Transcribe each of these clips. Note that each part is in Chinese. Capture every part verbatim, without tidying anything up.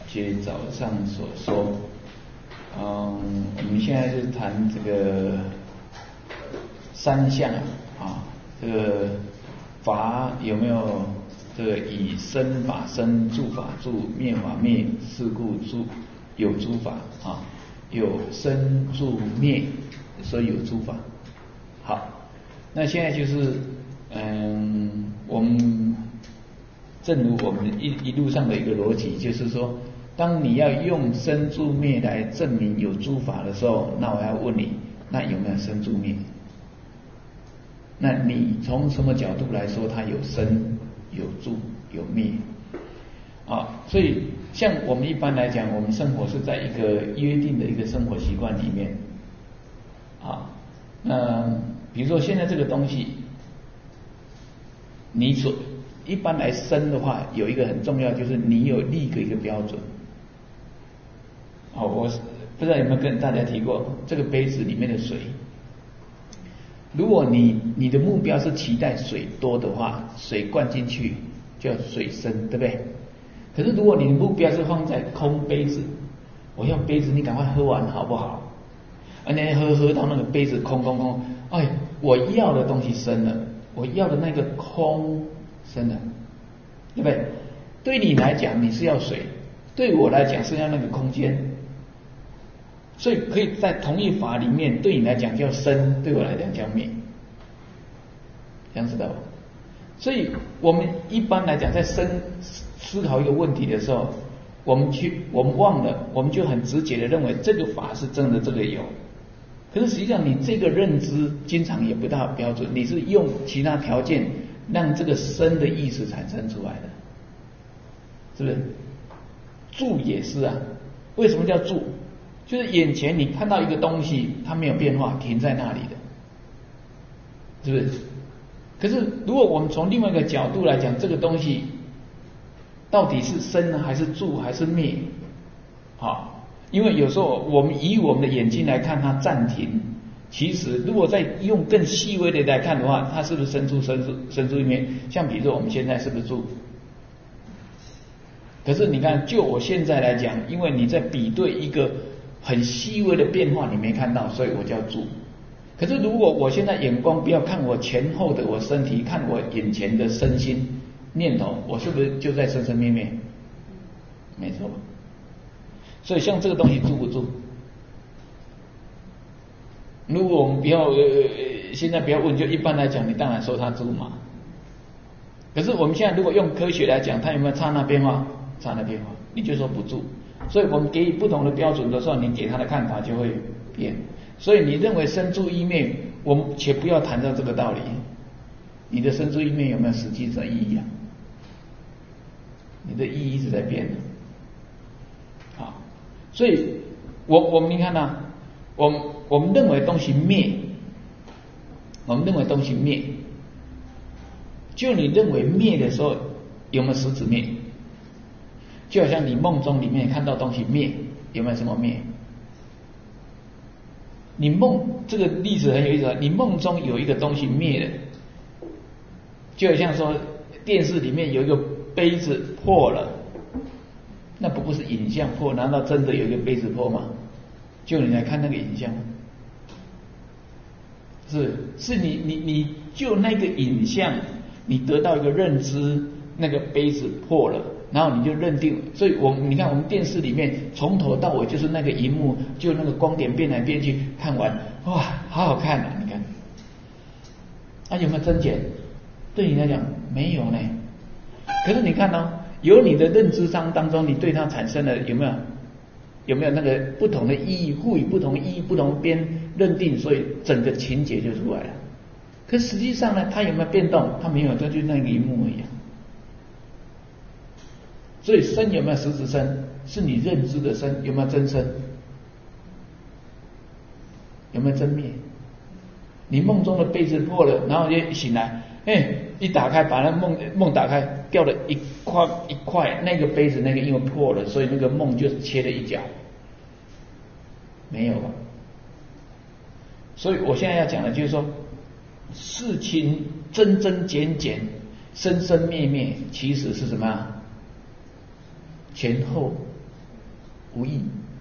接早上所说，嗯，我们现在是谈这个三相啊，这个法有没有这个以生法生，住法住，灭法灭，是故诸有诸法啊，有生住灭，所以有诸法。好，那现在就是嗯，我们正如我们一一路上的一个逻辑，就是说，当你要用生住灭来证明有诸法的时候，那我要问你，那有没有生住灭？那你从什么角度来说它有生有住有灭啊？所以像我们一般来讲，我们生活是在一个约定的一个生活习惯里面啊。那比如说现在这个东西，你所一般来生的话，有一个很重要，就是你有立一个一个标准。好，我不知道有没有跟大家提过，这个杯子里面的水，如果你你的目标是期待水多的话，水灌进去叫水深，对不对？可是如果你的目标是放在空杯子，我要杯子你赶快喝完好不好？啊，你喝喝到那个杯子空空空，哎，我要的东西深了，我要的那个空深了，对不对？对你来讲你是要水，对我来讲是要那个空间。所以可以在同一法里面，对你来讲叫生，对我来讲叫灭，这样知道吧？所以我们一般来讲，在生思考一个问题的时候，我们去我们忘了，我们就很直觉的认为这个法是真的，这个有。可是实际上，你这个认知经常也不大标准，你是用其他条件让这个生的意识产生出来的，是不是？住也是啊，为什么叫住？就是眼前你看到一个东西，它没有变化，停在那里的，是不是？可是如果我们从另外一个角度来讲，这个东西到底是生呢，还是住，还是灭？好，因为有时候我们以我们的眼睛来看它暂停，其实如果再用更细微的来看的话，它是不是生住生住生住灭？像比如说我们现在是不是住？可是你看，就我现在来讲，因为你在比对一个很细微的变化你没看到，所以我叫住。可是如果我现在眼光不要看我前后的我身体，看我眼前的身心念头，我是不是就在生生灭灭？没错。所以像这个东西住不住？如果我们不要呃现在不要问，就一般来讲，你当然说它住嘛。可是我们现在如果用科学来讲，它有没有刹那变化？刹那变化，你就说不住。所以我们给予不同的标准的时候，你给他的看法就会变。所以你认为生住意灭，我们且不要谈到这个道理，你的生住意灭有没有实际的意义啊？你的意义一直在变的。好，所以我我们你看啊，我们我们认为东西灭，我们认为东西灭，就你认为灭的时候，有没有实质灭？就好像你梦中里面看到东西灭，有没有什么灭？你梦这个例子很有意思，你梦中有一个东西灭了，就好像说电视里面有一个杯子破了，那不过是影像破，难道真的有一个杯子破吗？就你来看那个影像，是是你你你就那个影像，你得到一个认知，那个杯子破了。然后你就认定，所以我们你看我们电视里面从头到尾就是那个荧幕，就那个光点变来变去，看完哇，好好看啊！你看，啊有没有增减？对你来讲没有呢。可是你看哦，有你的认知上当中，你对它产生了有没有有没有那个不同的意义，赋予不同意义、不同边认定，所以整个情节就出来了。可实际上呢，它有没有变动？它没有，它就那个荧幕而已。所以生有没有实质生？是你认知的生，有没有真生？有没有真灭？你梦中的杯子破了，然后一醒来，哎，一打开，把那梦梦打开，掉了一块一块，那个杯子那个因为破了，所以那个梦就切了一角，没有吧？所以我现在要讲的就是说，事情增增减减，生生灭灭，其实是什么啊？前后无益。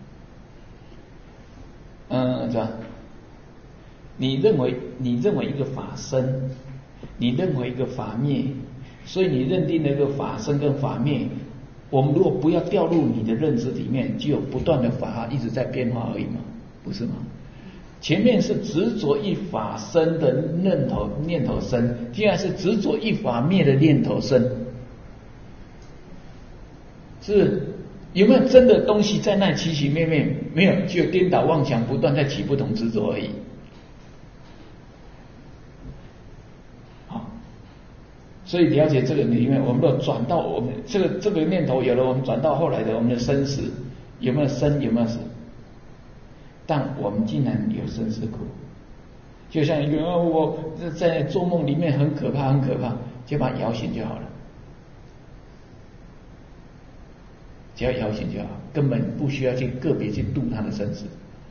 嗯，是吧？你认为你认为一个法生，你认为一个法灭，所以你认定了一个法生跟法灭。我们如果不要掉入你的认知里面，就有不断的法一直在变化而已嘛，不是吗？前面是执着一法生的念头念头生，现在是执着一法灭的念头生，是不是？有没有真的东西在那起起灭灭？没有，只有颠倒妄想不断在起不同执着而已。好，所以了解这个里面，我们要转到我们这个这个念头有了，我们转到后来的我们的生死，有没有生有没有死？但我们竟然有生死苦，就像一个我在做梦里面很可怕很可怕，就把它摇醒就好了，只要摇醒就好，根本不需要去个别去度他的生死。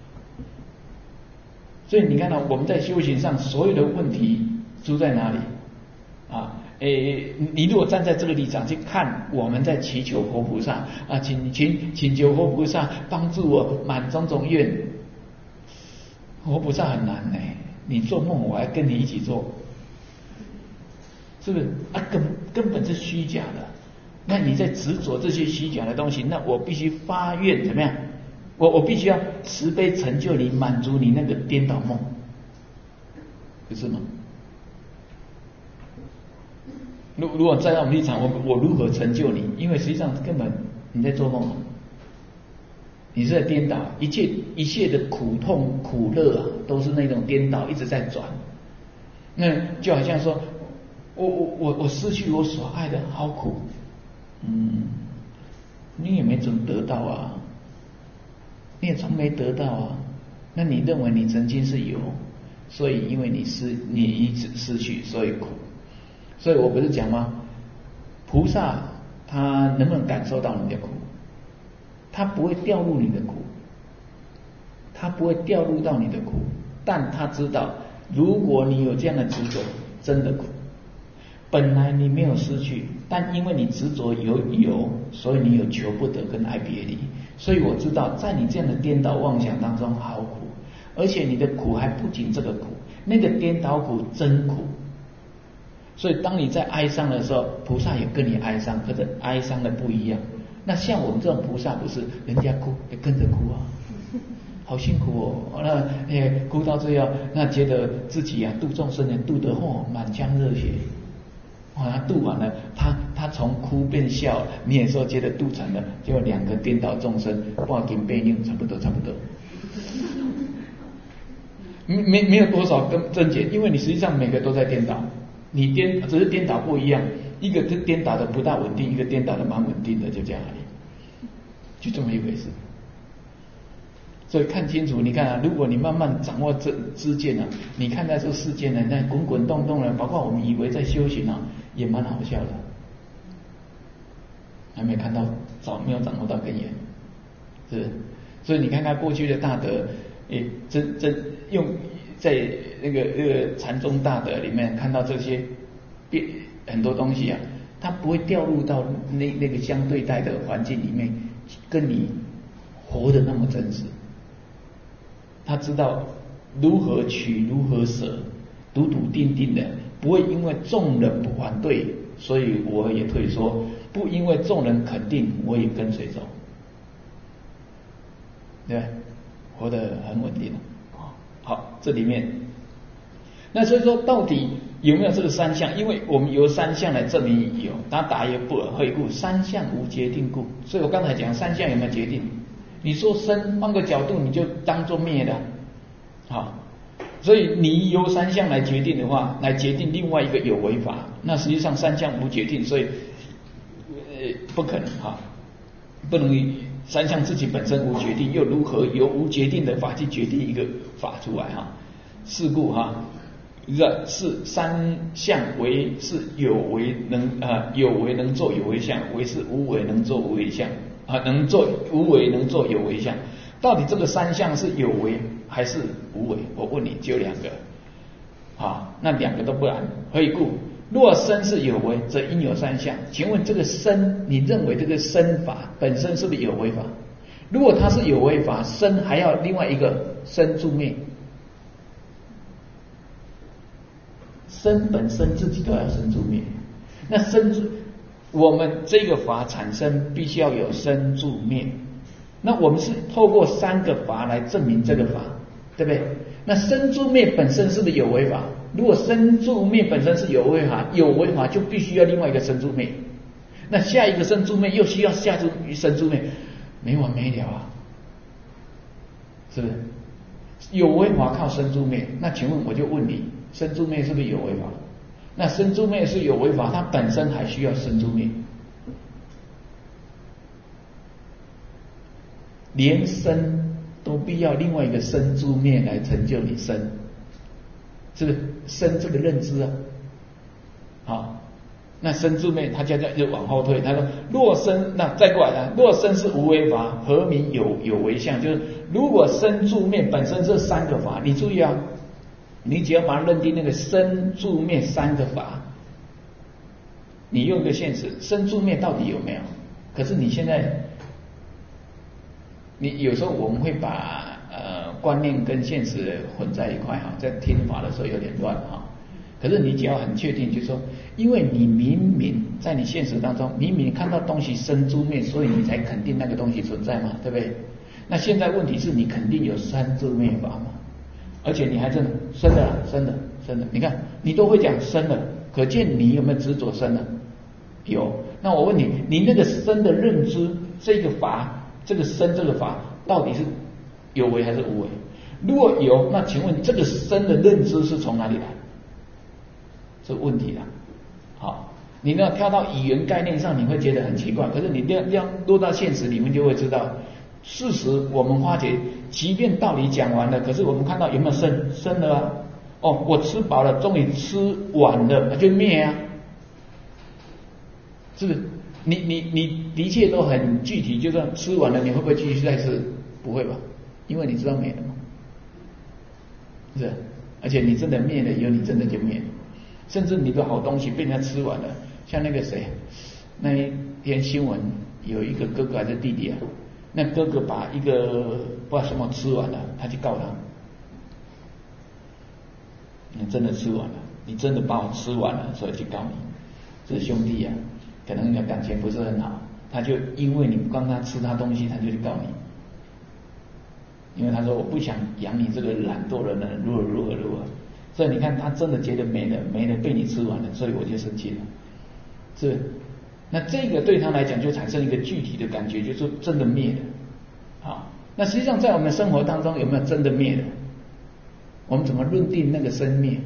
所以你看到我们在修行上所有的问题出在哪里啊？诶，你如果站在这个立场去看，我们在祈求佛菩萨啊，请请请求佛菩萨帮助我满种种愿。佛菩萨很难呢，你做梦我还跟你一起做，是不是啊？根根本是虚假的。那你在执着这些虚假的东西，那我必须发愿怎么样？我我必须要慈悲成就你，满足你那个颠倒梦，不是吗？如如果站在我们立场，我我如何成就你？因为实际上根本你在做梦。你是在颠倒，一切一切的苦痛苦乐啊，都是那种颠倒一直在转。那就好像说，我我我我失去我所爱的，好苦。嗯，你也没怎么得到啊，你也从没得到啊。那你认为你曾经是有，所以因为你失你一直失去，所以苦。所以我不是讲吗？菩萨他能不能感受到你的苦？他不会掉入你的苦，他不会掉入到你的苦，但他知道，如果你有这样的执着，真的苦。本来你没有失去，但因为你执着有有，所以你有求不得跟爱别离。所以我知道，在你这样的颠倒妄想当中好苦，而且你的苦还不仅这个苦，那个颠倒苦真苦。所以当你在哀伤的时候，菩萨也跟你哀伤，可是哀伤的不一样。那像我们这种菩萨不是人家哭也跟着哭啊，好辛苦哦。那哎哭到这样，那觉得自己啊度众生呢度得哦满腔热血，啊度完了，他他从哭变笑，你也说觉得度成了，就两个颠倒众生，挂金背命差不多差不多，没没没有多少跟症结，因为你实际上每个都在颠倒，你颠只是颠倒不一样。一个是颠倒的不大稳定，一个颠倒的蛮稳定的，就这样而已，就这么一回事。所以看清楚，你看啊，如果你慢慢掌握这知见啊，你看待这个世界呢，那滚滚动动的，包括我们以为在修行啊，也蛮好笑的，还没看到早没有掌握到根源，是不是？所以你看看过去的大德，诶，真真用在那个那个禅宗大德里面看到这些变。很多东西啊，它不会掉入到那那个相对待的环境里面，跟你活得那么真实。他知道如何取，如何舍，笃笃定定的，不会因为众人不反对，所以我也退缩；不因为众人肯定，我也跟随走，对吧？活得很稳定。好，这里面，那所以说到底有没有这个三项？因为我们由三项来证明有，他答也不尔何以故？三项无决定故。所以我刚才讲三项有没有决定？你说生，换个角度你就当作灭了，好，所以你由三项来决定的话，来决定另外一个有为法，那实际上三项无决定，所以呃不可能哈，不能三项自己本身无决定，又如何由无决定的法去决定一个法出来哈？是故哈。这是三项为是有为能啊、呃、有为能做有为相，为是无为能做无为相啊，能做无为能做有为相。到底这个三项是有为还是无为？我问你，只有两个啊，那两个都不然。何以故？若身是有为，则应有三项。请问这个身，你认为这个身法本身是不是有为法？ 如果它是有为法，生还要另外一个生住灭，生本身自己都要生住灭。那生住，我们这个法产生必须要有生住灭。那我们是透过三个法来证明这个法，对不对？那生住灭本身是不是有为法？如果生住灭本身是有为法，有为法就必须要另外一个生住灭。那下一个生住灭又需要下一个生住灭，没完没了啊，是不是？有为法靠生住灭，那请问我就问你，生住灭是不是有为法？那生住灭是有为法，它本身还需要生住灭。连生都必要另外一个生住灭来成就你生，是不是？生这个认知啊，好，那生住灭它就就往后退，他说若生，那再过来呢？若生是无为法，何名有有为相？就是如果生住灭本身这三个法，你注意啊，你只要把它认定那个生住灭三个法，你用一个现实，生住灭到底有没有？可是你现在。你有时候我们会把呃观念跟现实混在一块哈，在听法的时候有点乱哈。可是你只要很确定，就是说，因为你明明在你现实当中，明明看到东西生住灭，所以你才肯定那个东西存在嘛，对不对？那现在问题是你肯定有三住灭法嘛，而且你还真的生的啦，生的生的，你看你都会讲生的，可见你有没有执着生的？有。那我问你，你那个生的认知，这个法。这个生这个法到底是有为还是无为？如果有，那请问这个生的认知是从哪里来？这问题啦。好，你要跳到语言概念上，你会觉得很奇怪。可是你这样这样落到现实，你们就会知道，事实我们发觉，即便道理讲完了，可是我们看到有没有生？生了啊。哦，我吃饱了，终于吃完了，那就灭啊，是不是？你你你的确都很具体，就算吃完了，你会不会继续再吃？不会吧，因为你知道灭了嘛，是，而且你真的灭了以后，你真的就灭了，甚至你的好东西被人家吃完了，像那个谁，那一天新闻有一个哥哥还是弟弟啊，那哥哥把一个不知道什么吃完了，他去告他，你真的吃完了，你真的把我吃完了，所以去告你，这兄弟啊。可能你的感情不是很好，他就因为你不让他吃他东西，他就去告你，因为他说我不想养你这个懒惰的人，如何如何如何。所以你看他真的觉得没了，没了被你吃完了，所以我就生气了，是。那这个对他来讲就产生一个具体的感觉，就是真的灭了。好，那实际上在我们生活当中有没有真的灭了？我们怎么论定那个生灭？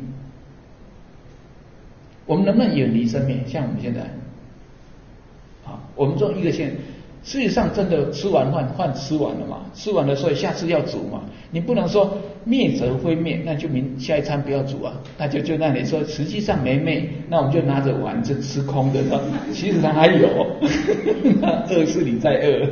我们能不能远离生灭？像我们现在。我们做一个线，事实上真的吃完饭，饭吃完了嘛，吃完了所以下次要煮嘛，你不能说灭则非灭，那就明下一餐不要煮啊，那就就那里说实际上没灭，那我们就拿着碗就吃空的，其实它还有，饿是你在饿，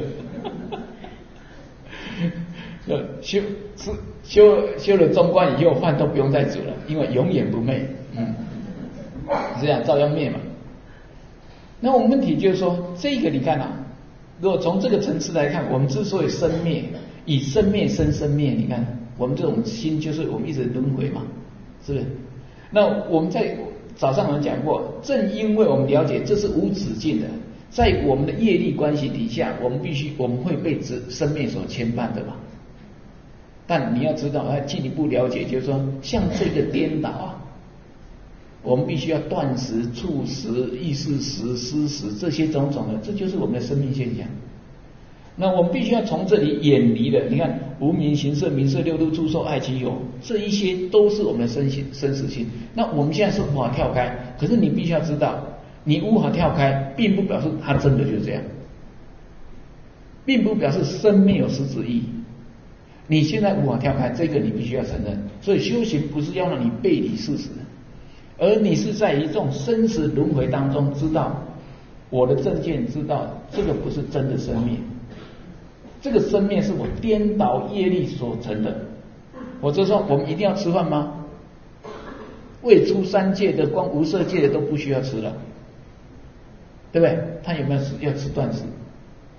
修吃修修了中观以后，饭都不用再煮了，因为永远不灭，嗯，这样照样灭嘛。那我们问题就是说，这个你看啊，如果从这个层次来看，我们之所以生灭，以生灭生生灭，你看我们这种心就是我们一直轮回嘛，是不是？那我们在早上我们讲过，正因为我们了解这是无止境的，在我们的业力关系底下，我们必须我们会被生灭所牵绊的嘛。但你要知道，要进一步了解，就是说，像这个颠倒啊。我们必须要断食、触食、意识食、思食这些种种的，这就是我们的生命现象。那我们必须要从这里远离的，你看无明、行识、名色、六度、住、受、爱、起、有，这一些都是我们的生性、生死性。那我们现在是无法跳开，可是你必须要知道，你无法跳开，并不表示它真的就是这样，并不表示生命有实质意义。你现在无法跳开，这个你必须要承认。所以修行不是要让你背离事实。而你是在于这种生死轮回当中，知道我的正见，知道这个不是真的生命，这个生命是我颠倒业力所成的。我就说，我们一定要吃饭吗？未出三界的，光无色界的都不需要吃了，对不对？他有没有要吃断食？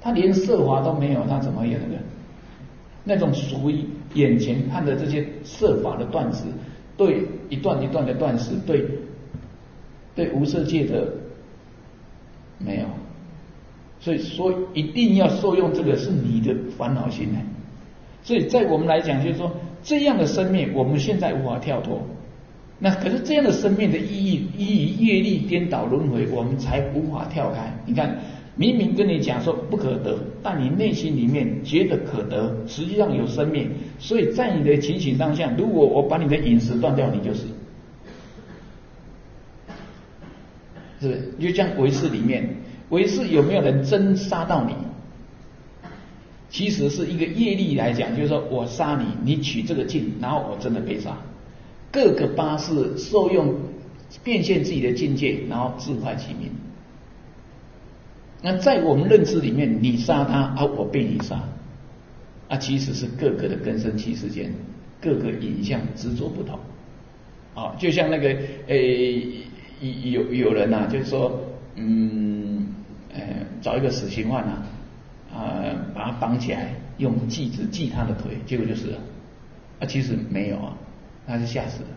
他连色法都没有，他怎么有那个？那种属于眼前看的这些色法的断食，对一段一段的断食，对对无色界的没有。所以说一定要受用这个是你的烦恼心呢。所以在我们来讲，就是说这样的生命我们现在无法跳脱。那可是这样的生命的意义，依于业力颠倒轮回，我们才无法跳开。你看，明明跟你讲说不可得，但你内心里面觉得可得，实际上有生命。所以在你的情形当下，如果我把你的饮食断掉，你就死，是不是？就像唯识里面，唯识有没有人真杀到你？其实是一个业力来讲，就是说我杀你，你取这个境，然后我真的被杀。各个八识受用变现自己的境界，然后自坏其命。那在我们认知里面，你杀他，而、啊、我被你杀，啊，其实是各个的根生器世间，各个影像执着不同。啊，就像那个诶，有有人啊，就是说，嗯，呃，找一个死刑犯啊，啊、呃，把他绑起来，用锯子锯他的腿，结果就死了。啊，其实没有啊。他是吓死了，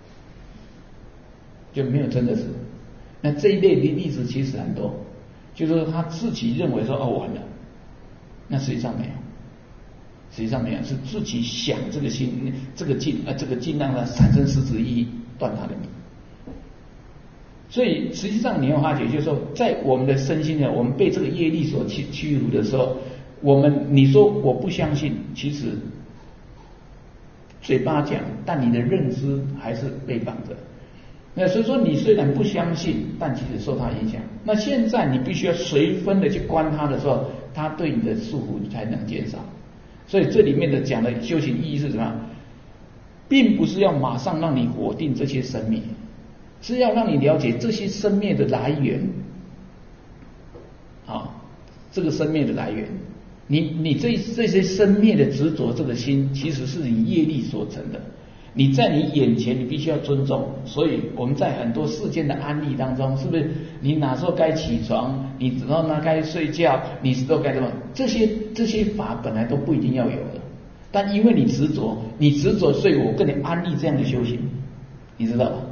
就没有真的死。那这一类的例子其实很多，就是说他自己认为说哦完了，那实际上没有，实际上没有，是自己想这个心这个劲啊这个劲让它产生实质意义，断他的命。所以实际上你要发觉，就是说在我们的身心呢，我们被这个业力所屈屈辱的时候，我们你说我不相信，其实嘴巴讲，但你的认知还是被绑着。那所以说，你虽然不相信，但其实受它影响。那现在你必须要随分的去观它的时候，它对你的束缚才能减少。所以这里面的讲的修行意义是什么？并不是要马上让你否定这些生灭，是要让你了解这些生灭的来源。啊，这个生灭的来源。你你这这些生灭的执着，这个心其实是你业力所成的。你在你眼前，你必须要尊重。所以我们在很多世间的安利当中，是不是你哪时候该起床，你知道哪该睡觉，你知道该怎么？这些这些法本来都不一定要有的，但因为你执着，你执着，所以我跟你安利这样的修行，你知道吧？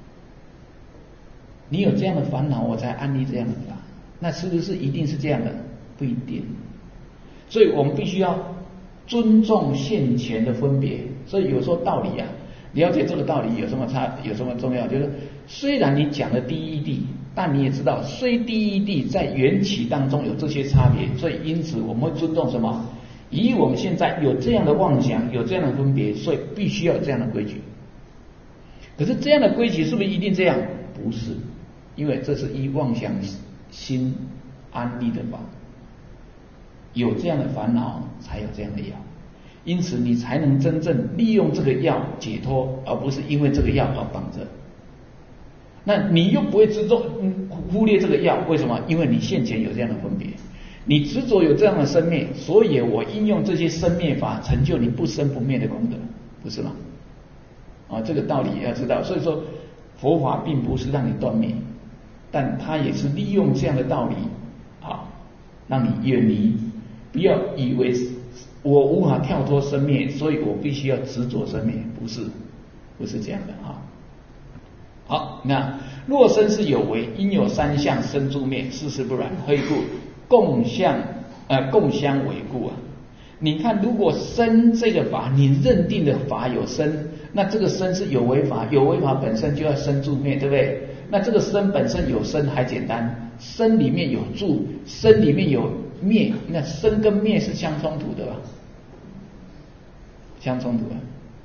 你有这样的烦恼，我才安利这样的法。那是不是一定是这样的？不一定。所以我们必须要尊重现前的分别。所以有时候道理啊，了解这个道理有什么差，有什么重要？就是虽然你讲的第一谛，但你也知道，虽第一谛在缘起当中有这些差别，所以因此我们会尊重什么？以我们现在有这样的妄想，有这样的分别，所以必须要有这样的规矩。可是这样的规矩是不是一定这样？不是，因为这是依妄想心安立的法。有这样的烦恼，才有这样的药，因此你才能真正利用这个药解脱，而不是因为这个药而绑着。那你又不会执着忽略这个药，为什么？因为你现前有这样的分别，你执着有这样的生灭，所以我应用这些生灭法成就你不生不灭的功德，不是吗？啊，这个道理也要知道。所以说，佛法并不是让你断灭，但它也是利用这样的道理啊，让你远离。不要以为我无法跳脱生灭，所以我必须要执着生灭，不是，不是这样的啊。好，那若生是有为，应有三相生诸灭，事实不然，何以故？共相呃共相为故啊。你看，如果生这个法，你认定的法有生，那这个生是有为法，有为法本身就要生诸灭，对不对？那这个生本身有生还简单，生里面有住，生里面有灭，那生跟灭是相冲突的吧？相冲突的。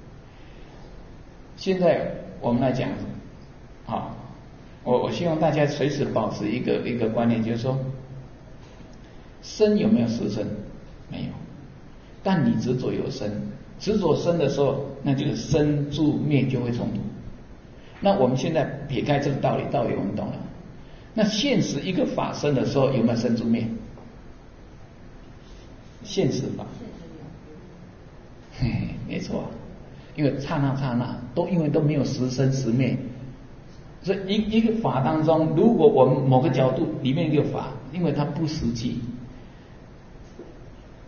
现在我们来讲，啊，我我希望大家随时保持一个一个观念，就是说，生有没有实生？没有，但你执着有生，执着生的时候，那这个生住灭就会冲突。那我们现在撇开这个道理，道理我们懂了。那现实一个法生的时候，有没有生住灭？现实法，嘿嘿，没错，因为刹那刹那都因为都没有实生实灭，所以一一个法当中，如果我们某个角度里面一个法，因为它不实际，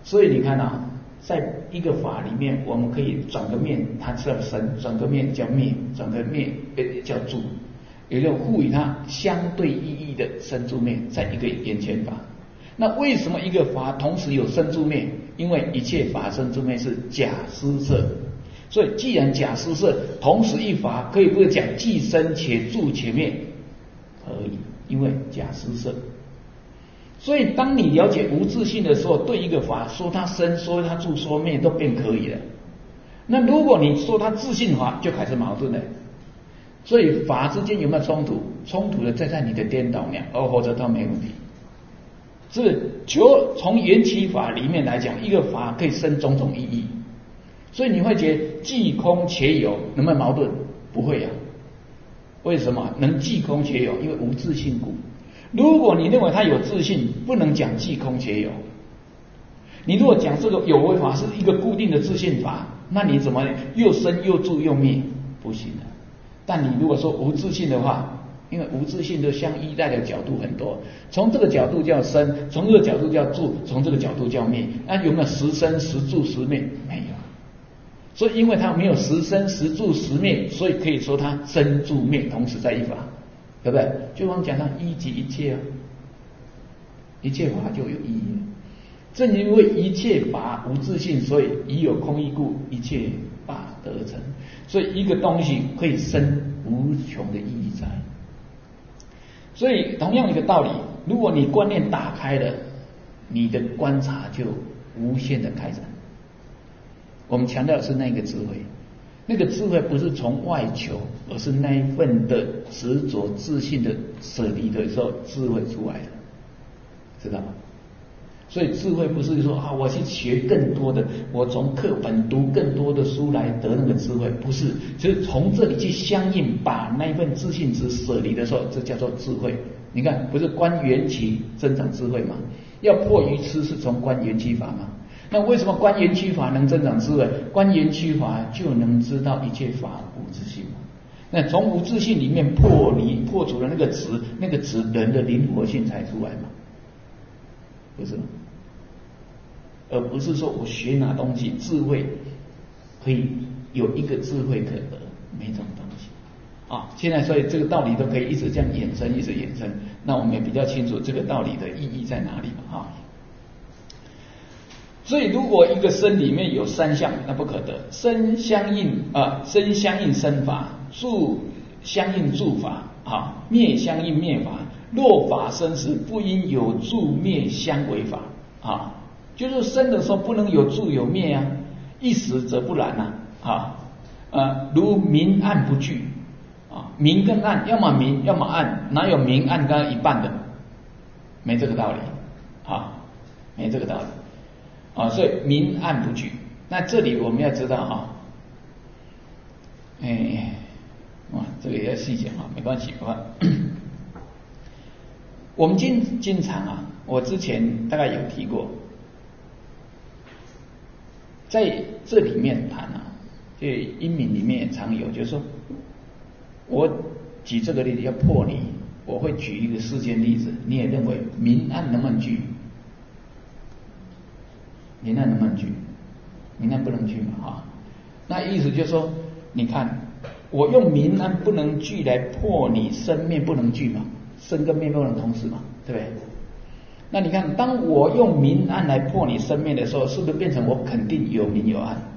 所以你看啊，在一个法里面，我们可以转个面，它叫生；转个面叫灭；转个面叫住，也就赋予它相对意义的生住灭，在一个眼前法。那为什么一个法同时有生住灭？因为一切法生住灭是假施设，所以既然假施设，同时一法可以不可以讲既生且住且灭？可以，因为假施设。所以当你了解无自性的时候，对一个法说它生，说它住，说灭都变可以了。那如果你说它自性法，就开始矛盾了。所以法之间有没有冲突？冲突的在在你的颠倒面，而或者都没问题。是就从缘起法里面来讲，一个法可以生种种意义，所以你会觉得既空且有，能不能矛盾？不会啊。为什么能既空且有？因为无自性故。如果你认为它有自性，不能讲既空且有。你如果讲这个有为法是一个固定的自性法，那你怎么又生又住又灭？不行的。但你如果说无自性的话，因为无自性的相依赖的角度很多，从这个角度叫生，从这个角度叫住，从这个角度叫灭。那有没有实生实住实灭？没有。所以因为它没有实生实住实灭，所以可以说它生住灭同时在一法，对不对？就我们讲到一即一切啊，一切法就有意义。正因为一切法无自性，所以已有空义故，一切法得成。所以一个东西可以生无穷的意义在。所以同样一个道理，如果你观念打开了，你的观察就无限的开展。我们强调的是那个智慧，那个智慧不是从外求，而是那一份的执着自信的舍离的时候，智慧出来的，知道吗？所以智慧不是说啊，我去学更多的，我从课本读更多的书来得那个智慧，不是，就是从这里去相应，把那一份自信值舍离的时候，这叫做智慧。你看，不是观缘起增长智慧吗？要破愚痴是从观缘起法吗？那为什么观缘起法能增长智慧？观缘起法就能知道一切法无自性嘛？那从无自性里面破离破除了那个执，那个执人的灵活性才出来嘛？不是吗？而不是说我学哪东西智慧可以有一个智慧可得，没这种东西啊。现在所以这个道理都可以一直这样衍生，一直衍生，那我们也比较清楚这个道理的意义在哪里嘛啊。所以如果一个身里面有三相，那不可得。身相应啊，身相应身法，住相应住法啊，灭相应灭法。若法生时，不应有住灭相违法啊。就是生的时候不能有住有灭啊，一时则不然啊啊呃，如明暗不具啊，明跟暗要么明要么暗，哪有明暗刚一半的？没这个道理啊，没这个道理啊，所以明暗不具。那这里我们要知道啊，哎，哇，这个也要细讲啊，没关系啊。我们经经常啊，我之前大概有提过，在这里面谈啊，就因明里面也常有，就是说，我举这个例子要破你，我会举一个世间例子，你也认为明暗能不能具？明暗能不能具？明暗不能具嘛啊？那意思就是说，你看我用明暗不能具来破你生灭不能具嘛，生跟灭不能同时嘛，对不对？那你看，当我用明暗来破你生灭的时候，是不是变成我肯定有明有暗？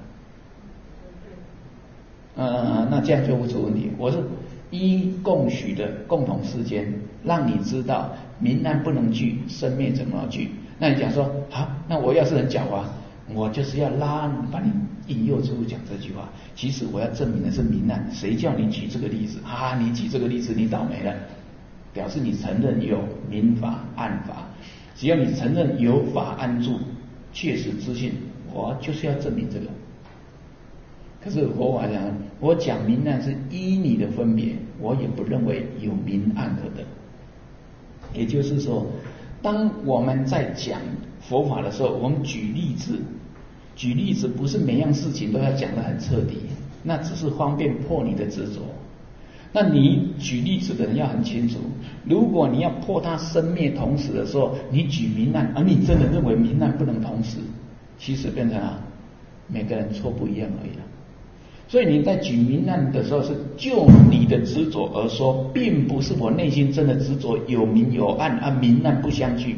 呃，那这样就无出问题。我是依共许的共同世间，让你知道明暗不能具，生灭怎么具。那你讲说，好，那我要是很狡猾，我就是要拉你，把你引诱出讲这句话。其实我要证明的是明暗，谁叫你举这个例子啊？你举这个例子，你倒霉了，表示你承认有明法暗法。只要你承认有法安住，确实自信，我就是要证明这个。可是佛法讲，我讲明暗是依你的分别，我也不认为有明暗可得。也就是说，当我们在讲佛法的时候，我们举例子，举例子不是每样事情都要讲得很彻底，那只是方便破你的执着。那你举例子的人要很清楚，如果你要破它生灭同时的时候，你举明暗，而你真的认为明暗不能同时， 其实变成啊，每个人错不一样而已了。所以你在举明暗的时候，是就你的执着而说，并不是我内心真的执着有明有暗，啊明暗不相具。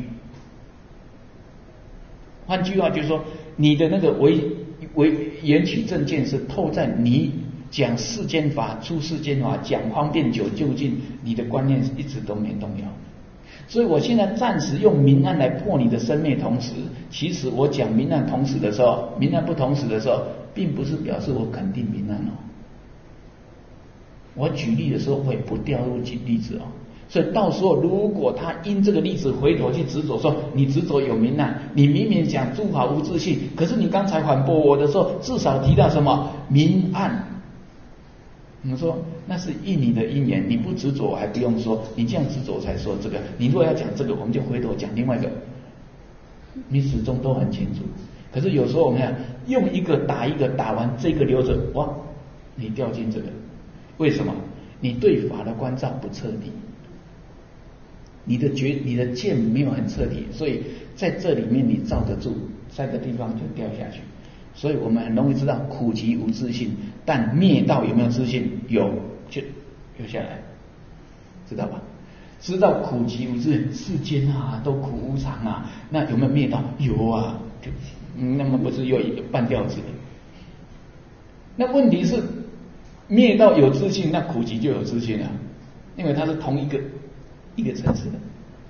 换句话就是说，你的那个为为缘起正见是透在你讲世间法、出世间法、讲方便久就近，你的观念一直都没动摇。所以我现在暂时用明暗来破你的生灭同时，其实我讲明暗同时的时候，明暗不同时的时候，并不是表示我肯定明暗哦。我举例的时候，我也不掉入举例子哦。所以到时候如果他因这个例子回头去执着说你执着有明暗，你明明讲诸法无自性，可是你刚才反驳我的时候，至少提到什么明暗。你说那是应你的因缘，你不执着我还不用说，你这样执着才说这个。你如果要讲这个，我们就回头讲另外一个，你始终都很清楚。可是有时候我们看用一个打一个，打完这个留着，哇，你掉进这个，为什么？你对法的关照不彻底，你的觉你的见没有很彻底，所以在这里面你罩得住，在这地方就掉下去。所以我们很容易知道苦集无自性，但灭道有没有自性？有，就留下来，知道吧？知道苦集无自性，世间啊都苦无常啊，那有没有灭道？有啊，嗯、那么不是又半吊子？那问题是灭道有自性，那苦集就有自性了，因为它是同一个一个层次的。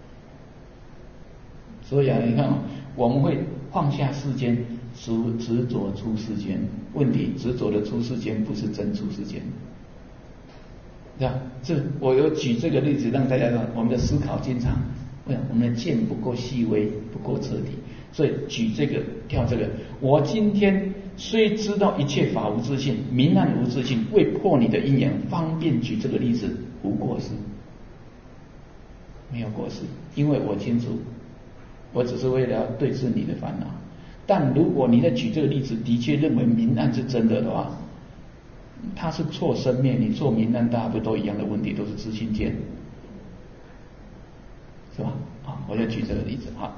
所以啊，你看、哦、我们会放下世间。执执着出世间，问题执着的出世间不是真出世间，对吧？这我有举这个例子让大家知道，我们的思考经常，我们的见不够细微，不够彻底，所以举这个跳这个。我今天虽知道一切法无自性，明暗无自性，为破你的因缘，方便举这个例子，无过失，没有过失，因为我清楚，我只是为了要对治你的烦恼。但如果你在举这个例子，的确认为明暗是真的的话，它是错生灭，你做明暗，大家不都一样的问题，都是自性见，是吧？啊，我就举这个例子哈。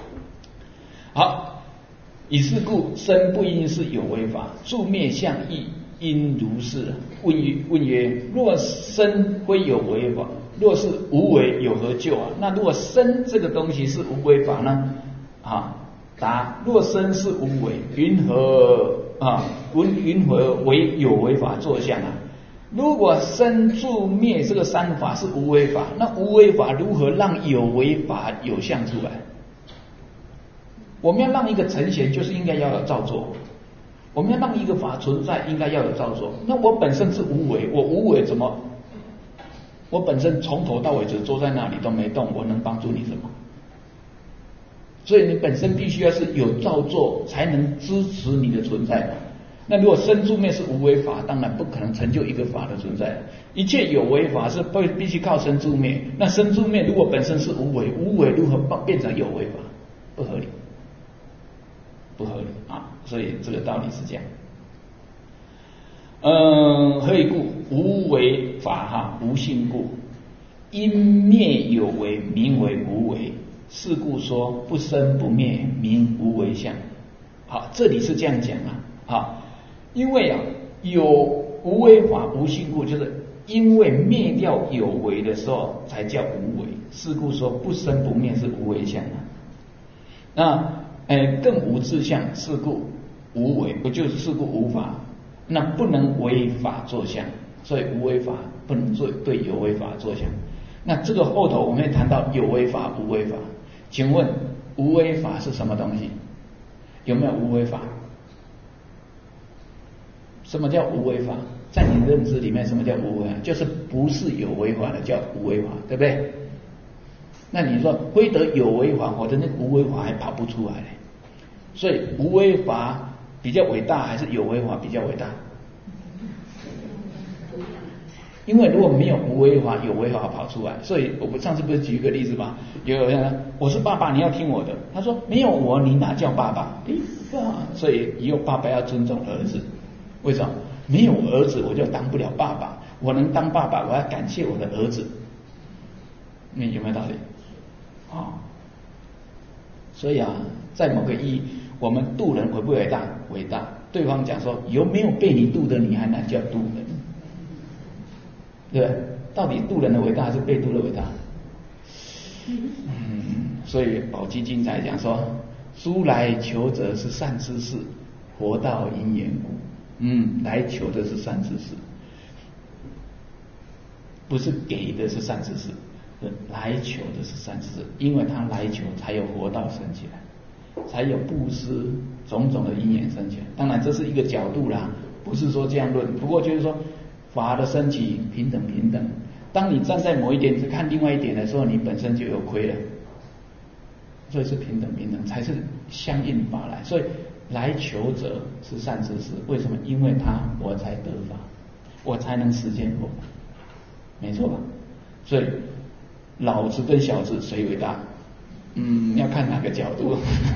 好，以是故，生不应是有为法，住灭相亦应如是。问问曰：若生非有为法，若是无为，有何救啊？那如果生这个东西是无为法呢？啊？答：若生是无为，云何啊？云云何为有为法作相啊？如果生住灭这个三法是无为法，那无为法如何让有为法有相出来？我们要让一个成贤，就是应该要有造作；我们要让一个法存在，应该要有造作。那我本身是无为，我无为怎么？我本身从头到尾只坐在那里都没动，我能帮助你什么？所以你本身必须要是有造作，才能支持你的存在。那如果生住灭是无为法，当然不可能成就一个法的存在。一切有为法是必必须靠生住灭。那生住灭如果本身是无为，无为如何变成有为法？不合理，不合理啊！所以这个道理是这样。嗯，何以故？无为法哈，无性故，因灭有为，名为无为。是故说不生不灭，名无为相。好，这里是这样讲啊。好，因为啊有无为法无性故，就是因为灭掉有为的时候才叫无为。是故说不生不灭是无为相啊。那呃更无自相，是故无为，不就是是故无法？那不能为法作相，所以无为法不能做对有为法作相。那这个后头我们会谈到有为法、无为法。请问无为法是什么东西？有没有无为法？什么叫无为法？在你认知里面，什么叫无为法？就是不是有为法的叫无为法，对不对？那你说非得有为法，我的那无为法还跑不出来嘞。所以无为法比较伟大，还是有为法比较伟大？因为如果没有无为法，有为法跑出来。所以我们上次不是举一个例子吗？有人我是爸爸，你要听我的。他说没有我，你哪叫爸爸？诶，所以以后爸爸要尊重儿子。为什么？没有儿子我就当不了爸爸，我能当爸爸，我要感谢我的儿子。你有没有道理？啊、哦，所以啊，在某个意义， 我们度人伟不伟大？伟大。对方讲说，有没有被你度的，你还能叫度人？对不对？到底度人的伟大还是被度的伟大？嗯，所以宝积经才讲说，书来求者是善知识，佛道因缘故。嗯，来求的是善知识，不是给的是善知识，是来求的是善知识，因为他来求，才有佛道生起来，才有布施种种的因缘生起来。当然这是一个角度啦，不是说这样论，不过就是说法的升起平等平等。当你站在某一点只看另外一点的时候，你本身就有亏了。所以是平等平等，才是相应法来。所以来求者是善知识，为什么？因为他我才得法，我才能实践佛法，没错吧？所以老子跟小子谁伟大？嗯，要看哪个角度。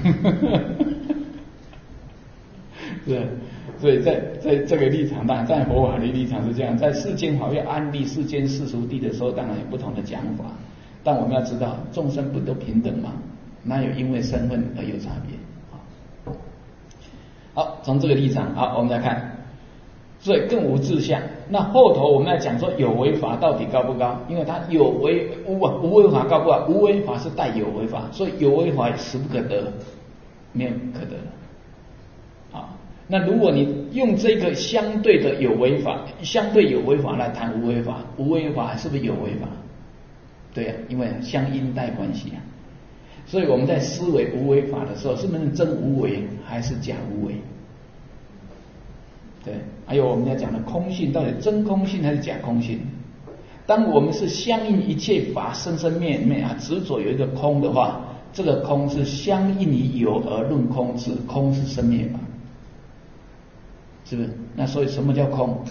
是，所以在在这个立场，当然在佛法的立场是这样，在世间法要安立世间世俗谛的时候，当然有不同的讲法，但我们要知道，众生不都平等吗？哪有因为身份而有差别？好，从这个立场，好，我们来看，所以更无志向。那后头我们来讲说有为法到底高不高？因为它有为无啊，无为法高不高？无为法是带有为法，所以有为法实不可得，没有可得的。好，那如果你用这个相对的有为法，相对有为法来谈无为法，无为法是不是有为法？对啊，因为相因带关系啊。所以我们在思维无为法的时候，是不是真无为还是假无为？对，还有我们要讲的空性，到底真空性还是假空性？当我们是相应一切法生生灭灭啊，执着有一个空的话，这个空是相应于有而论空之，空是生灭法，是不是？那所以什么叫空？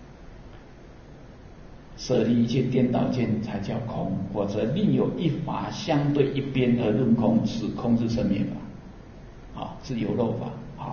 舍离一切颠倒见才叫空，或者另有一法相对一边而论空，此空是生灭法，啊，是有漏法。好，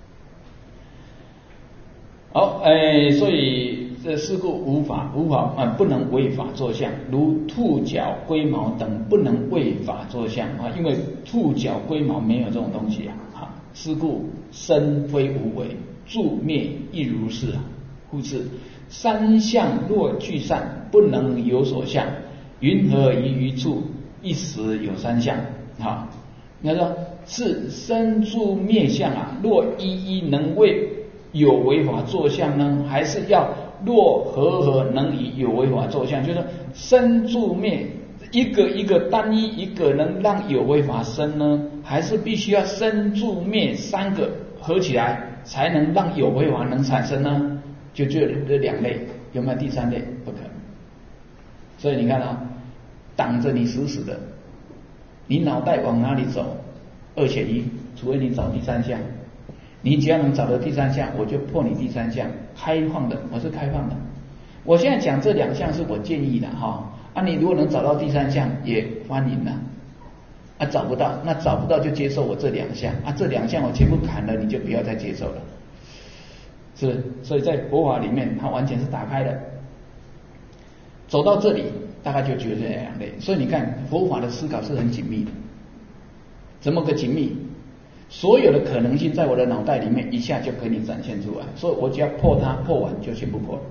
好，哎，所以这是故无法，无法啊，不能为法作相，如兔角、龟毛等不能为法作相啊，因为兔角、龟毛没有这种东西啊，啊，是故身非无为，住灭亦如是啊，故此。三相若俱散，不能有所相，云何于于处？一时有三相啊！你说是生住灭相啊，若一一能为有为法作相呢，还是要若合合能以有为法作相？就是说生住灭一个一个单一一个能让有为法生呢，还是必须要生住灭三个合起来才能让有为法能产生呢？就只有这两类，有没有第三类？不可能。所以你看啊，挡着你死死的，你脑袋往哪里走？二选一，除非你找第三项。你只要能找到第三项，我就破你第三项。开放的，我是开放的。我现在讲这两项是我建议的哈，啊，你如果能找到第三项也欢迎了。啊，找不到，那找不到就接受我这两项啊，这两项我全部砍了，你就不要再接受了。是，所以在佛法里面，它完全是打开的。走到这里，大概就觉得这两类。所以你看，佛法的思考是很紧密的。怎么个紧密？所有的可能性在我的脑袋里面一下就给你展现出来，所以我只要破它，破完就全部破了。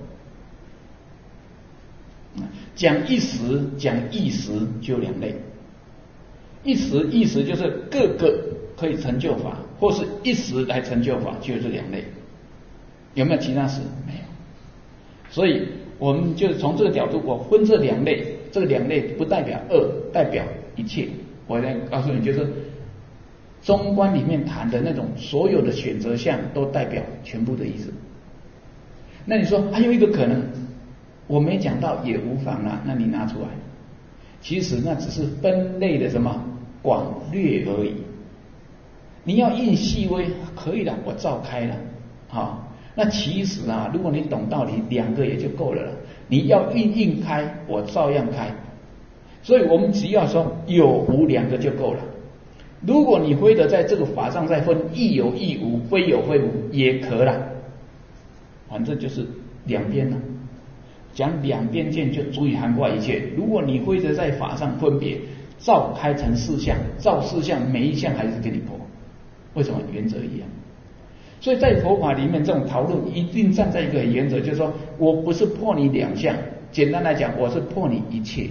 讲一时，讲一时就两类。一时一时就是各个可以成就法，或是一时来成就法，就是两类。有没有其他事？没有。所以我们就从这个角度，我分这两类，这个两类不代表二，代表一切。我来告诉你，就是中观里面谈的那种所有的选择项，都代表全部的意思。那你说还有一个可能，我没讲到也无妨啦，那你拿出来。其实那只是分类的什么广略而已。你要硬细微可以的，我照开了，好。那其实啊，如果你懂道理，两个也就够了。你要硬硬开，我照样开。所以我们只要说有无两个就够了。如果你非得在这个法上再分亦有亦无，非有非无也可了，反正就是两边了。讲两边见就足以涵盖一切。如果你非得在法上分别，照开成四项，照四项每一项还是给你破， 为什么？原则一样。所以在佛法里面，这种讨论一定站在一个原则，就是说我不是破你两项，简单来讲，我是破你一切，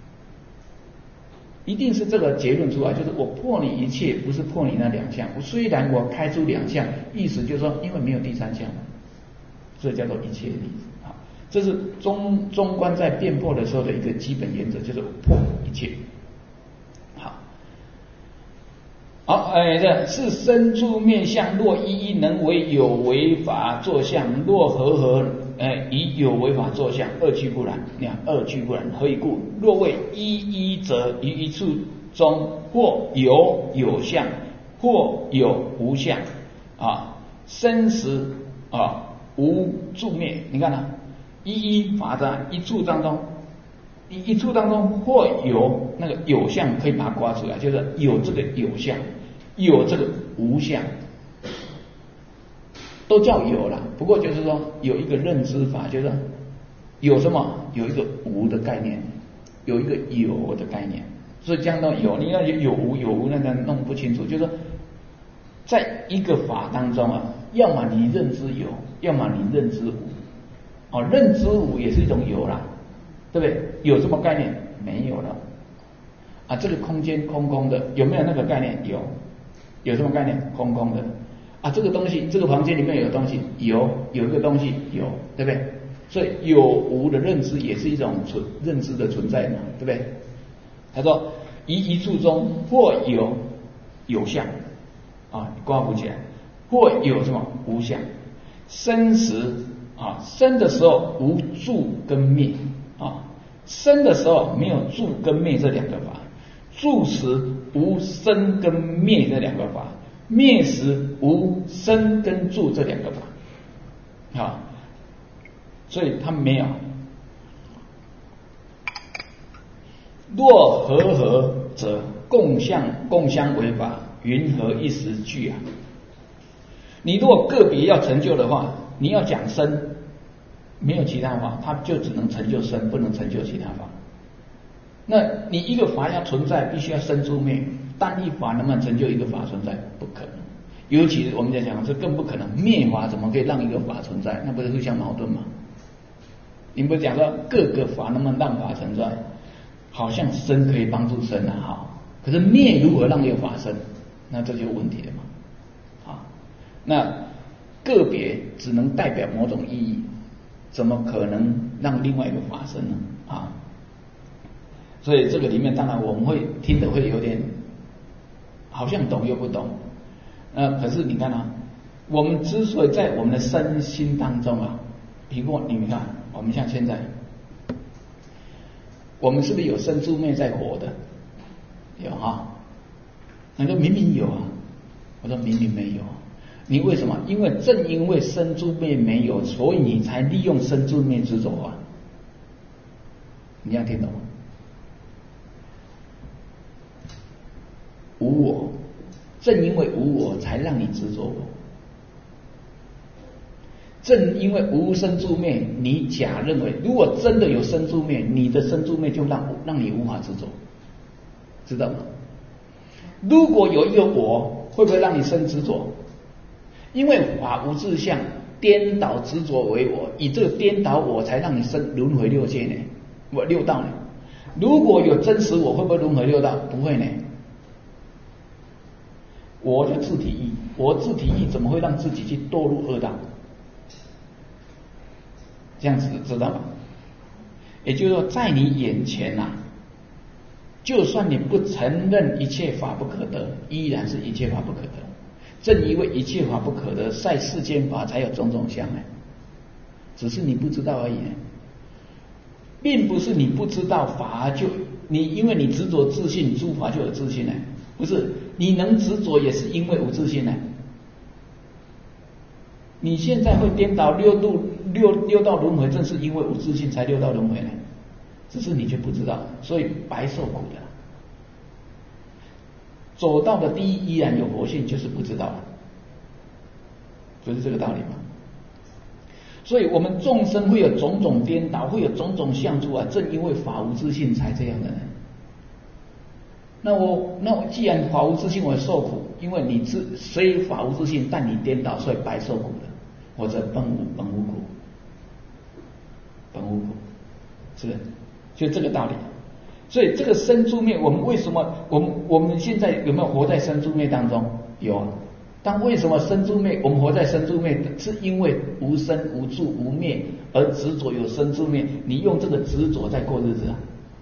一定是这个结论出来，就是我破你一切，不是破你那两项。虽然我开出两项，意思就是说，因为没有第三项，所以叫做一切例子啊。这是中中观在辩破的时候的一个基本原则，就是破一切。好。好，哎，这是身住面相，若一一能为有为法作相，若合合，哎，以有为法作相，二俱不然。你看，二俱不然，何以故？若为一一者，于一处中，或有有相，或有无相，啊，生死啊无住灭。你看啊，一一法在一处当中。一一处当中，或有那个有相，可以把它刮出来，就是有这个有相，有这个无相，都叫有啦。不过就是说有一个认知法，就是有什么，有一个无的概念，有一个有的概念。所以讲到有，你要有无有无那个弄不清楚，就是说在一个法当中啊，要么你认知有，要么你认知无。哦，认知无也是一种有啦。对不对？有这么概念？没有了啊！这个空间空空的，有没有那个概念？有，有什么概念？空空的啊！这个东西，这个房间里面有东西，有，有一个东西，有，对不对？所以有无的认知也是一种存认知的存在嘛，对不对？他说：一一处中，或有有相啊，刮不起来，或有什么无相，生时啊，生的时候无住跟灭。啊，生的时候没有住跟灭这两个法，住时无生跟灭这两个法，灭时无生跟住这两个法，啊，所以他没有。若合合者，共相共相为法，云何一时具啊？你如果个别要成就的话，你要讲生。没有其他法，它就只能成就生，不能成就其他法。那你一个法要存在，必须要生住灭，单一法能不能成就一个法存在？不可能。尤其我们在讲，这更不可能。灭法怎么可以让一个法存在？那不是互相矛盾吗？你不是讲说各个法能不能让法存在？好像生可以帮助生啊，哈。可是灭如何让一个法生？那这就有问题了嘛。啊，那个别只能代表某种意义。怎么可能让另外一个发生呢？啊，所以这个里面当然我们会听得会有点好像懂又不懂。呃，可是你看啊，我们之所以在我们的身心当中啊，比如你们看，我们像现在，我们是不是有生住灭在活的？有啊。你说明明有啊，我说明明没有。你为什么？因为正因为生住灭没有，所以你才利用生住灭执着啊。你这样听懂吗？无我，正因为无我，才让你执着我。正因为无生住灭，你假认为如果真的有生住灭，你的生住灭就让让你无法执着，知道吗？如果有一个我，会不会让你生执着？因为法无自相，颠倒执着为我，以这个颠倒我才让你生轮回六界呢，我六道呢。如果有真实我，会不会轮回六道？不会呢。我的自体意，我自体意怎么会让自己去堕入恶道？这样子知道吗？也就是说，在你眼前啊，就算你不承认一切法不可得，依然是一切法不可得。正因为一切法不可得，在世间法才有种种相呢，只是你不知道而已呢，并不是你不知道法就你因为你执着自信，诸法就有自信呢，不是你能执着也是因为无自信呢。你现在会颠倒六度六六道轮回，正是因为无自信才六道轮回呢，只是你却不知道，所以白受苦的。走到的第一依然有佛性，就是不知道了，不是这个道理吗？所以我们众生会有种种颠倒，会有种种相助啊，正因为法无自性才这样的呢。 那我那我既然法无自性，我受苦，因为你自虽法无自性，但你颠倒，所以白受苦了。或者本无本无苦，本无苦，是不是？就这个道理。所以这个生住灭，我们为什么我们我们现在有没有活在生住灭当中？有啊。但为什么生住灭？我们活在生住灭，是因为无生无住无灭而执着有生住灭。你用这个执着在过日子啊。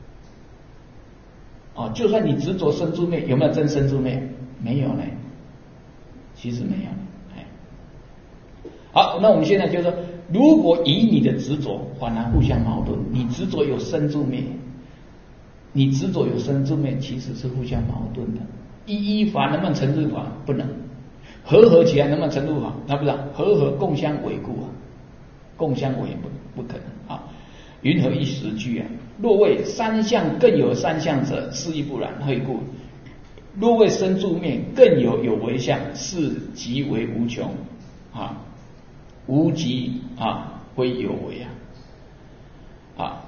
哦，就算你执着生住灭，有没有真生住灭？没有呢，其实没有呢。哎，好，那我们现在就说，如果以你的执着，反而互相矛盾。你执着有生住灭，你执着有生住灭，其实是互相矛盾的。一一法能不能成入法？不能。合合起来能不能成入法？那不是合合共相违故啊，共相违不不可能啊。云何一时具啊？若谓三相更有三相者，是亦不然。何以故？若谓生住灭更有有为相，是即为无穷啊，无极啊，非有为啊啊。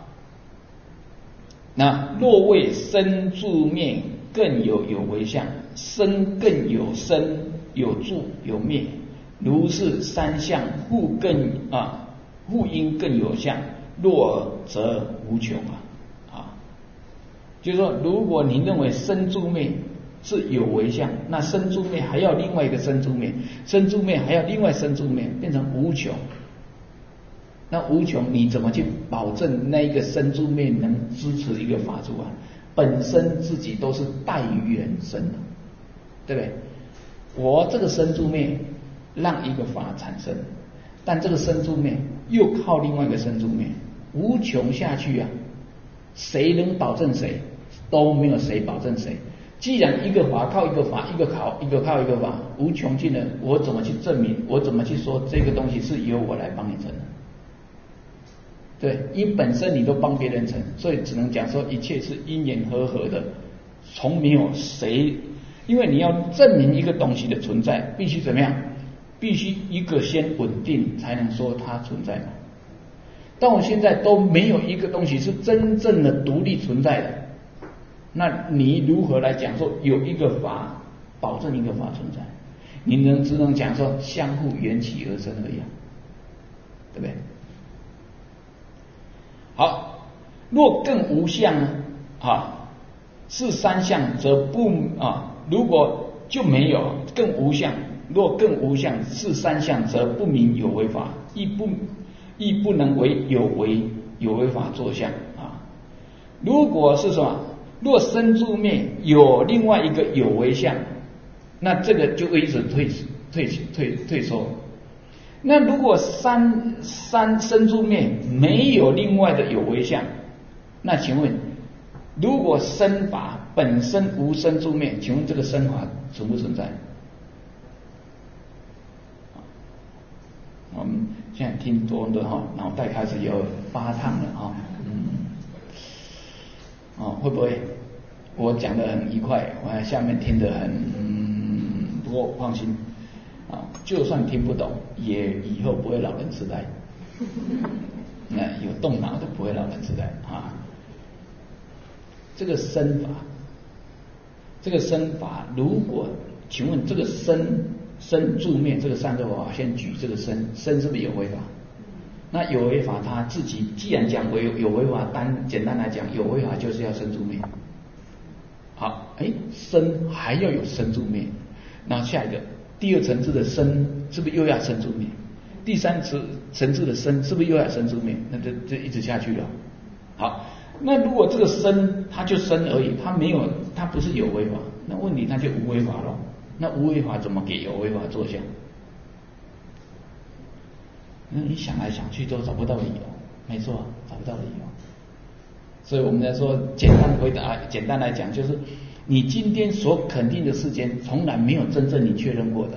那若谓生住灭更有有为相，生更有生，有住有灭，如是三相互更啊，互因更有相。若则无穷啊啊，就是说，如果你认为生住灭是有为相，那生住灭还要另外一个生住灭，生住灭还要另外生住灭，变成无穷。那无穷，你怎么去保证那一个生住灭能支持一个法出啊？本身自己都是带于缘生的，对不对？我这个生住灭让一个法产生，但这个生住灭又靠另外一个生住灭。无穷下去啊，谁能保证谁？都没有谁保证谁。既然一个法靠一个法，一个靠一个靠一个法，无穷尽了，我怎么去证明？我怎么去说这个东西是由我来帮你成的？对，因本身你都帮别人成，所以只能讲说一切是因缘和合的，从没有谁。因为你要证明一个东西的存在，必须怎么样？必须一个先稳定，才能说它存在嘛。但我现在都没有一个东西是真正的独立存在的，那你如何来讲说有一个法保证一个法存在？你能只能讲说相互缘起而生而已，对不对？好，若更无相呢？啊，是三相则不啊，如果就没有更无相，若更无相是三相，则不明有为法，亦不。亦不能为有为有为法作相啊。如果是什么？若生住灭有另外一个有为相，那这个就会一直退退退退缩。那如果三三生住灭没有另外的有为相，那请问，如果生法本身无生住灭，请问这个生法存不存在？我们现在听多的哈，脑袋开始有发烫了哈，嗯，哦，会不会我讲得很愉快，我下面听得很，嗯，不过放心啊，就算听不懂，也以后不会老人痴呆，那有动脑的不会老人痴呆啊。这个身法，这个身法，如果请问这个身。生住灭这个三个法，先举这个生，生是不是有为法？那有为法他自己既然讲为有为法，单简单来讲，有为法就是要生住灭。好，哎，生还要有生住灭，那下一个第二层次的生是不是又要生住灭？第三层层次的生是不是又要生住灭？那这这一直下去了。好，那如果这个生它就生而已，它没有，它不是有为法，那问题它就无为法了。那无为法怎么给有为法作相？那你想来想去都找不到理由，没错，找不到理由。所以我们来说，简单回答，简单来讲就是，你今天所肯定的世间，从来没有真正你确认过的。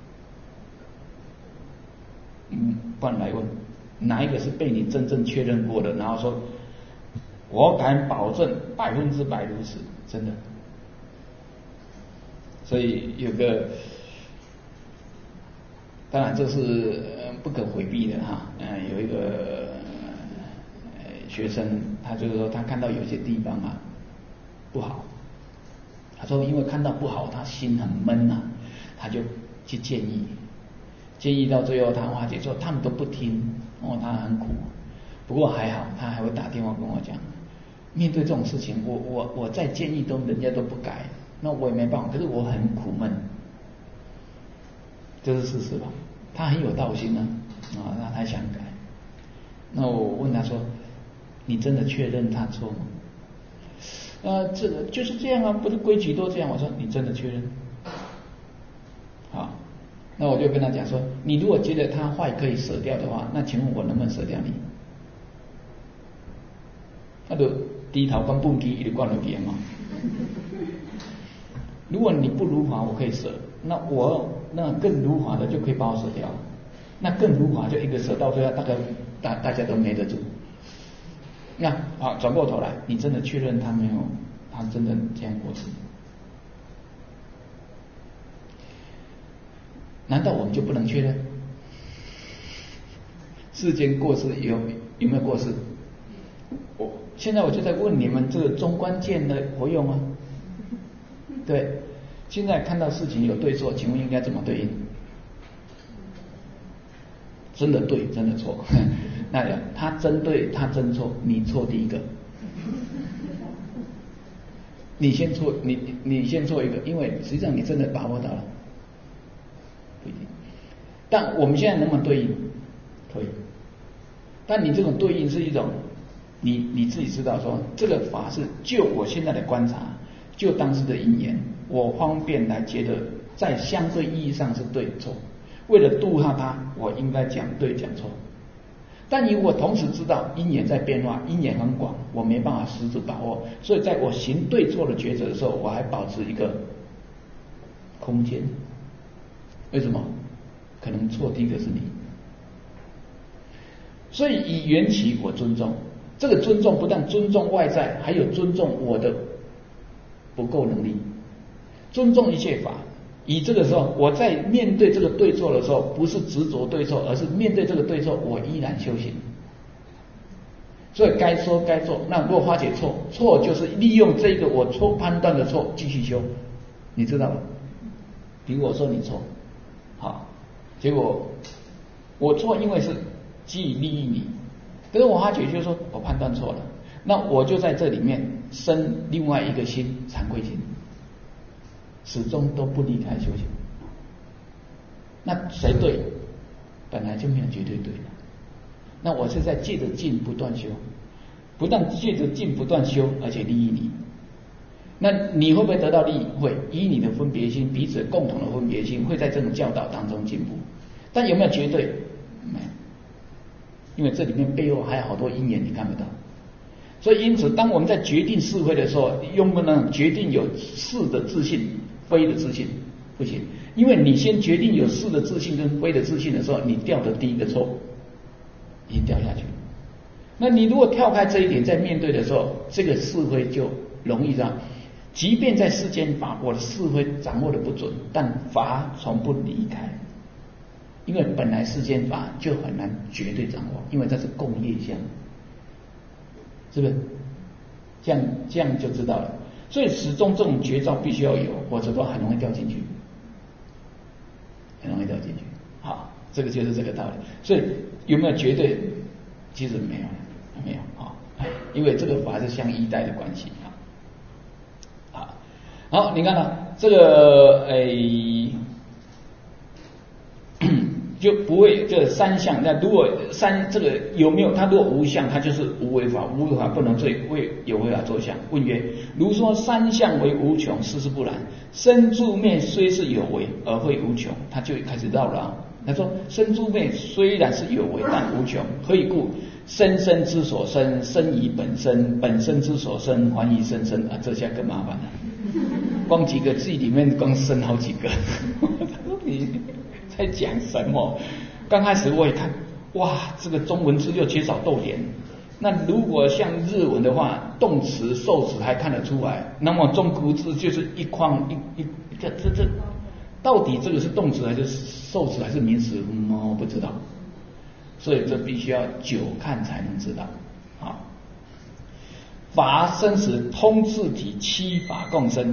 嗯，不然来问，哪一个是被你真正确认过的？然后说，我敢保证百分之百如此，真的。所以有个，当然这是不可回避的哈。嗯，有一个学生，他就是说他看到有些地方啊不好， 他说因为看到不好，他心很闷啊，他就去建议，建议到最后他化解之后，他们都不听，哦，他很苦。不过还好，他还会打电话跟我讲，面对这种事情，我我我再建议都人家都不改，那我也没办法，可是我很苦闷，这是事实吧？他很有道心啊，啊，那他想改。那我问他说：“你真的确认他错吗？”呃，这个就是这样啊，不是规矩都这样。我说：“你真的确认？”好，那我就跟他讲说：“你如果觉得他坏可以舍掉的话，那请问我能不能舍掉你？”他就低头跟蹦迪一直灌了别嘛。如果你不如法，我可以舍，那我那更如法的就可以把我舍掉，那更如法就一个舍到最后，大概大大家都没得住。那好，转过头来，你真的确认他没有，他真的这样过世？难道我们就不能确认？世间过世有有没有过世？我现在我就在问你们这个中观见的活用啊。对，现在看到事情有对错，请问应该怎么对应？真的对，真的错。那他真对，他真错，你错第一个。你先错，你你先错一个，因为实际上你真的把握到了，不一定。但我们现在能不能对应？可以。但你这种对应是一种，你你自己知道说，这个法是就我现在的观察，就当时的因缘，我方便来觉得在相对意义上是对错。为了度化他，我应该讲对讲错。但如果同时知道因缘在变化，因缘很广，我没办法实质把握，所以在我行对错的抉择的时候，我还保持一个空间。为什么？可能错第一个是你。所以以缘起我尊重，这个尊重不但尊重外在，还有尊重我的不够能力，尊重一切法。以这个时候，我在面对这个对错的时候，不是执着对错，而是面对这个对错，我依然修行。所以该说该做，那如果化解错，错就是利用这个我错判断的错继续修，你知道吗？比如我说你错，好，结果我错，因为是基于利益你，可是我化解就是说我判断错了，那我就在这里面生另外一个心，惭愧心。始终都不离开修行，那谁对？本来就没有绝对对的。那我是在借着进不断修，不但借着进不断修，而且利益你。那你会不会得到利益？会，以你的分别心，彼此共同的分别心，会在这种教导当中进步。但有没有绝对？没有，因为这里面背后还有好多因缘你看不到。所以因此，当我们在决定是非的时候，用不能决定有是的自信。非的自信不行，因为你先决定有是的自信跟非的自信的时候，你掉的第一个错已经掉下去。那你如果跳开这一点，在面对的时候，这个是非就容易让，即便在世间法，我的是非掌握的不准，但法从不离开，因为本来世间法就很难绝对掌握，因为它是共业相，是不是？这样这样就知道了。所以始终这种绝招必须要有，否则都很容易掉进去，很容易掉进去。好，这个就是这个道理。所以有没有绝对？其实没有，没有啊，因为这个法是相依带的关系啊。好，好，你看呢，这个诶。就不会这三项。那如果三这个有没有？它如果无相，它就是无为法，无为法不能罪，为有为法作相。问曰：如说三相为无穷，实是不然。身住灭虽是有为，而会无穷。他就开始绕了。他说：身住灭虽然是有为，但无穷。何以故？身身之所生，生以本身；本身之所生，还以身身。啊，这下更麻烦了。光几个字里面，光生好几个。你在讲什么？刚开始我也看，哇，这个中文字又缺少逗点。那如果像日文的话，动词、受词还看得出来，那么中国字就是一框一一一个，这这到底这个是动词还是受词还是名词？嗯，我不知道。所以这必须要久看才能知道。好，法生时通自体七法共生，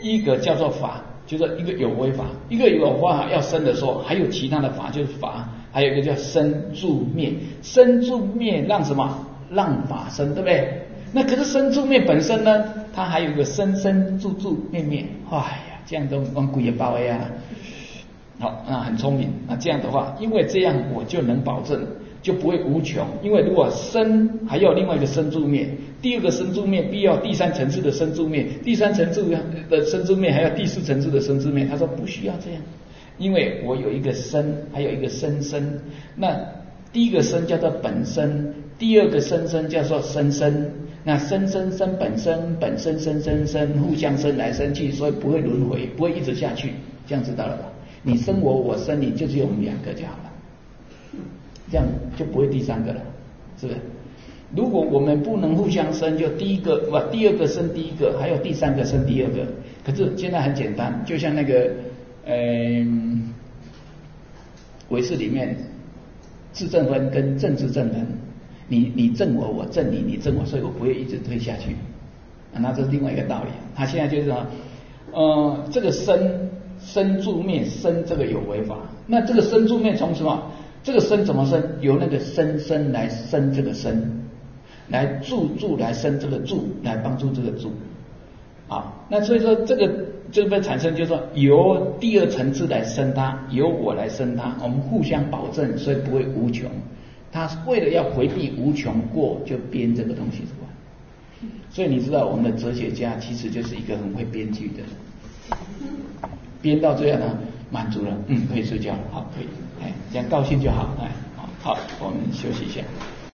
一个叫做法，就是一个有为法，一个有为法要生的时候，还有其他的法就是法，还有一个叫生住灭，生住灭让什么？让法生，对不对？那可是生住灭本身呢，它还有一个生生住住灭灭，哎呀，这样都往鬼也包呀。好，那很聪明。那这样的话，因为这样我就能保证，就不会无穷。因为如果生还要另外一个生住灭，第二个生住灭必要第三层次的生住灭，第三层次的生住灭还要第四层次的生住灭。他说不需要这样，因为我有一个生，还有一个生生。那第一个生叫做本生，第二个生生叫做生生。那生生生本生，本生生生生，互相生来生去，所以不会轮回，不会一直下去。这样知道了吧？你生我，我生你，就只有我们两个就好了，这样就不会第三个了，是不是？如果我们不能互相生，就第一个不，第二个生第一个，还有第三个生第二个。可是现在很简单，就像那个，嗯、呃，唯识里面，自证分跟正自证分，你你证我，我证你，你证我，所以我不会一直推下去。啊，那这是另外一个道理。他现在就是说，呃，这个生。生住灭生这个有为法，那这个生住灭从什么？这个生怎么生？由那个生生来生这个生，来住住来生这个住，来帮助这个住。啊，那所以说这个这个被产生，就是说由第二层次来生它，由我来生它，我们互相保证，所以不会无穷。他为了要回避无穷过，就编这个东西出来。所以你知道，我们的哲学家其实就是一个很会编剧的人。编到这样呢，满足了，嗯，可以睡觉了，好，可以，哎，这样高兴就好，哎，好，好，我们休息一下。